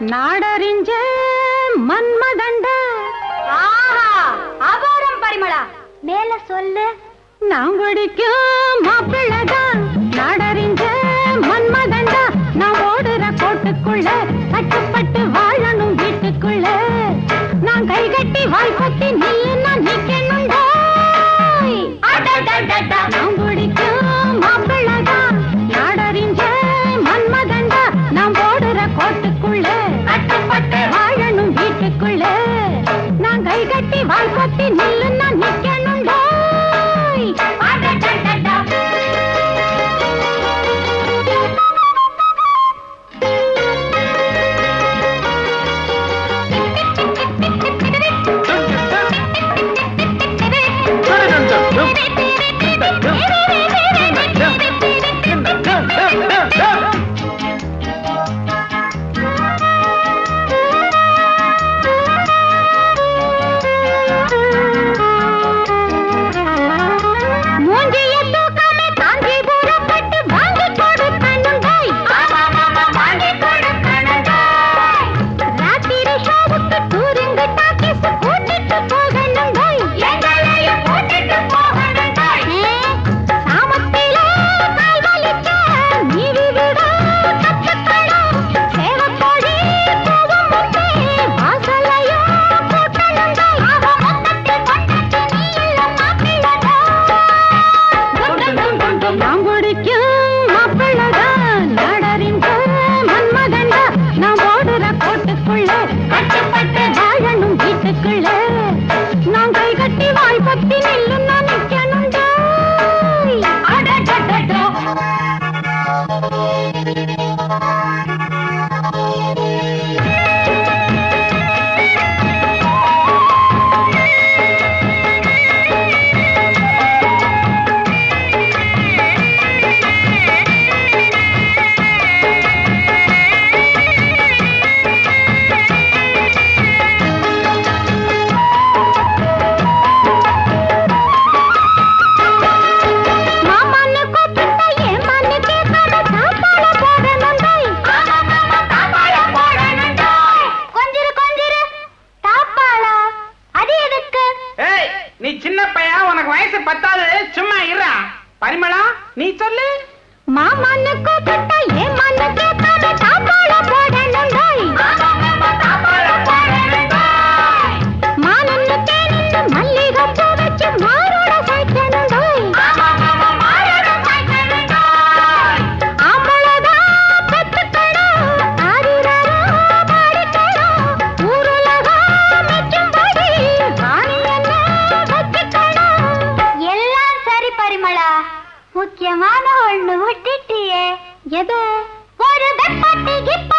நாடறிஞ்ச மன்மதண்ட அபாரம் பரிமளா, மேல சொல்லு. நான் குடிக்கும் மாப்பிள்ளதான் நாடறிஞ்ச மன்மதண்டா. நான் ஓடுற கோட்டுக்குள்ள கட்டுப்பட்டு வாழணும் வீட்டுக்குள்ள. நான் கை கட்டி வாய் கொத்தி நில்லு நான் நிக்கணுண்டா. நான் குடிக்கும் மாப்பிள்ளதான் நாடறிஞ்ச மன்மதண்டா. நான் ஓடுற கோட்டுக்குள்ள கட்டுப்பட்டு வாழணும் வீட்டுக்குள்ள. நான் கை கட்டி வாய் கொத்தி நில்லு நான் நிக்கணுண்டா. நான் கை கட்டி வாய் பத்தி நில்லு நான் நிக்கணுண்டா. நீ சின்ன பையன், உனக்கு வயசு 10. சும்மா இருடா. பரிமளா நீ சொல்லு. மாமன்னு கூப்பிட்டா ஏமான்னு கேட்காம தாப்பாள போடணுண்டாய். மானன்னு தேனன்னு மல்லிகைப்பூ வச்சு மாரோட சேர்க்கணுண்டாய். ஆம்பளதான் பெத்துக்கணும், ஆதிராரோ பாடிக்கணும். ஊருலகம் மெச்சும்படி ராணி என்ன வச்சுக்கணும். எல்லாம் சரி பரிமளா, முக்கியமான ஒண்ணு விட்டுட்டியே. எது? ஒரு வெப்பட்டி